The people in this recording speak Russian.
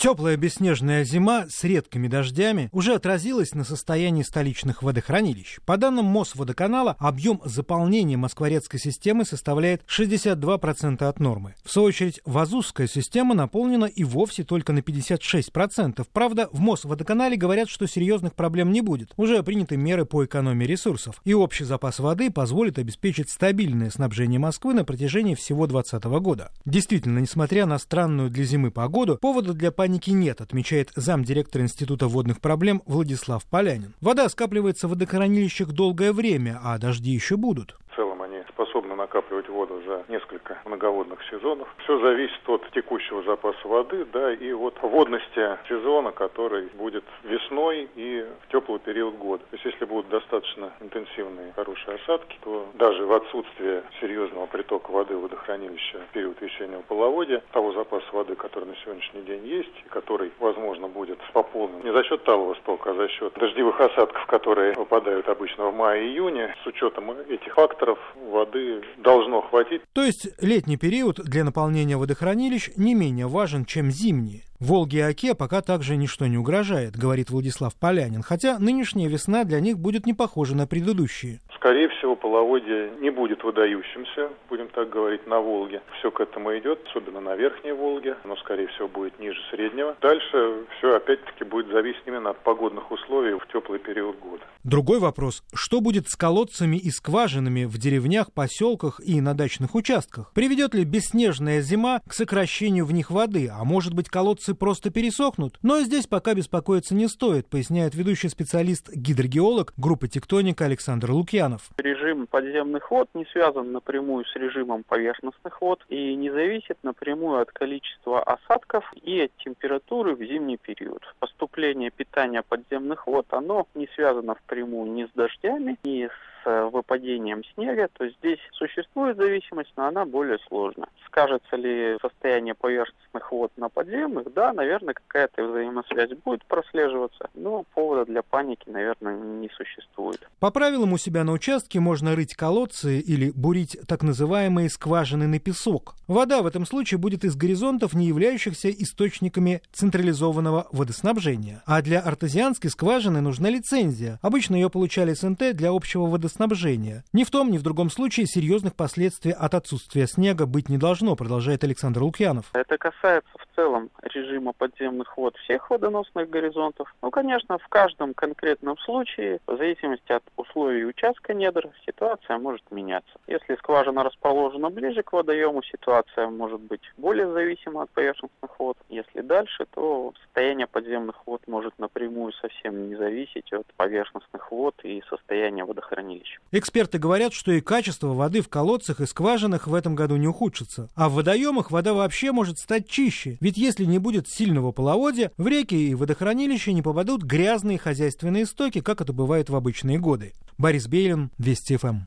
Теплая бесснежная зима с редкими дождями уже отразилась на состоянии столичных водохранилищ. По данным Мосводоканала, объем заполнения Москворецкой системы составляет 62% от нормы. В свою очередь, Вазузская система наполнена и вовсе только на 56%. Правда, в Мосводоканале говорят, что серьезных проблем не будет. Уже приняты меры по экономии ресурсов. И общий запас воды позволит обеспечить стабильное снабжение Москвы на протяжении всего 2020 года. Действительно, несмотря на странную для зимы погоду, повода для паники нет, отмечает замдиректора Института водных проблем Владислав Полянин. Вода скапливается в водохранилищах долгое время, а дожди еще будут. В целом они способны накапливать воду за несколько многоводных сезонов. Все зависит от текущего запаса воды, и от водности сезона, который будет весной и в теплый период года. То есть если будут достаточно интенсивные хорошие осадки, то даже в отсутствие серьезного притока воды в водохранилище в период весеннего половодья, того запаса воды, который на сегодняшний день есть, и который, возможно, будет пополнен не за счет талого стока, а за счет дождевых осадков, которые выпадают обычно в мае-июне, с учетом этих факторов воды должно хватить. То есть летний период для наполнения водохранилищ не менее важен, чем зимний. Волге и Оке пока также ничто не угрожает, говорит Владислав Полянин, хотя нынешняя весна для них будет не похожа на предыдущие. Скорее всего, половодье не будет выдающимся, будем так говорить, на Волге. Все к этому идет, особенно на Верхней Волге, но, скорее всего, будет ниже среднего. Дальше все, опять-таки, будет зависеть именно от погодных условий в теплый период года. Другой вопрос, что будет с колодцами и скважинами в деревнях, поселках и на дачных участках? Приведет ли бесснежная зима к сокращению в них воды, а может быть, колодцы просто пересохнут? Но здесь пока беспокоиться не стоит, поясняет ведущий специалист-гидрогеолог группы «Тектоника» Александр Лукьянов. Режим подземных вод не связан напрямую с режимом поверхностных вод и не зависит напрямую от количества осадков и от температуры в зимний период. Поступление питания подземных вод, оно не связано впрямую ни с дождями, ни с выпадением снега, то здесь существует зависимость, но она более сложна. Скажется ли состояние поверхностных вод на подземных? Да, наверное, какая-то взаимосвязь будет прослеживаться, но повода для паники, наверное, не существует. По правилам у себя на участке можно рыть колодцы или бурить так называемые скважины на песок. Вода в этом случае будет из горизонтов, не являющихся источниками централизованного водоснабжения. А для артезианской скважины нужна лицензия. Обычно ее получали СНТ для общего водоснабжения. Ни в том, ни в другом случае серьезных последствий от отсутствия снега быть не должно, продолжает Александр Лукьянов. Это касается в целом режима подземных вод всех водоносных горизонтов. Конечно, в каждом конкретном случае, в зависимости от условий участка недр, ситуация может меняться. Если скважина расположена ближе к водоему, ситуация может быть более зависима от поверхностных вод. Если дальше, то состояние подземных вод может напрямую совсем не зависеть от поверхностных вод и состояния водохранилища. Эксперты говорят, что и качество воды в колодцах и скважинах в этом году не ухудшится. А в водоемах вода вообще может стать чище. Ведь если не будет сильного половодья, в реки и водохранилища не попадут грязные хозяйственные стоки, как это бывает в обычные годы. Борис Бейлин, Вести ФМ.